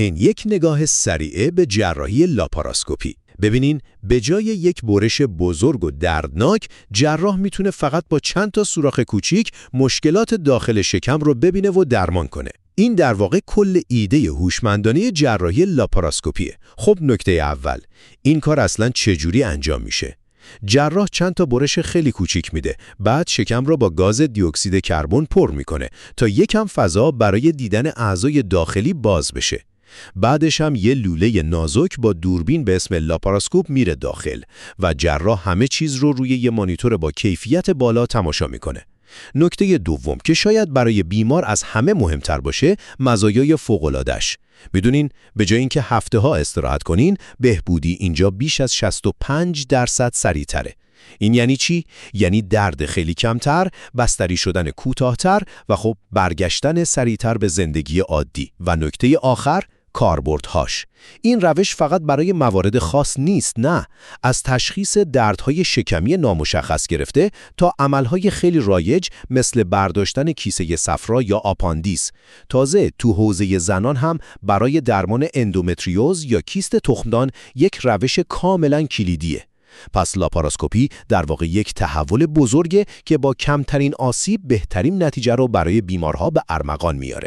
این یک نگاه سریعه به جراحی لاپاراسکوپی. ببینین، به جای یک برش بزرگ و دردناک، جراح میتونه فقط با چند تا سوراخ کوچیک مشکلات داخل شکم رو ببینه و درمان کنه. این در واقع کل ایده هوشمندانه جراحی لاپاراسکوپیه. خب نکته اول، این کار اصلاً چجوری انجام میشه؟ جراح چند تا برش خیلی کوچیک میده، بعد شکم رو با گاز دی اکسید کربن پر میکنه تا یکم فضا برای دیدن اعضای داخلی باز بشه. بعدش هم یه لوله نازک با دوربین به اسم لاپاراسکوپ میره داخل و جراح همه چیز رو روی یه مانیتور با کیفیت بالا تماشا میکنه. نکته دوم که شاید برای بیمار از همه مهمتر باشه، مزایای فوق‌العاده‌اش. میدونین به جای اینکه هفته‌ها استراحت کنین، بهبودی اینجا بیش از 65% سریع‌تره. این یعنی چی؟ یعنی درد خیلی کمتر، بستری شدن کوتاه‌تر و خب برگشتن سریع‌تر به زندگی عادی. و نکته آخر، کاربردهاش. این روش فقط برای موارد خاص نیست، نه، از تشخیص دردهای شکمی نامشخص گرفته تا عملهای خیلی رایج مثل برداشتن کیسه صفرا یا آپاندیس. تازه تو حوزه زنان هم برای درمان اندومتریوز یا کیست تخمدان یک روش کاملا کلیدیه. پس لاپاراسکوپی در واقع یک تحول بزرگه که با کمترین آسیب بهترین نتیجه رو برای بیمارها به ارمغان میاره.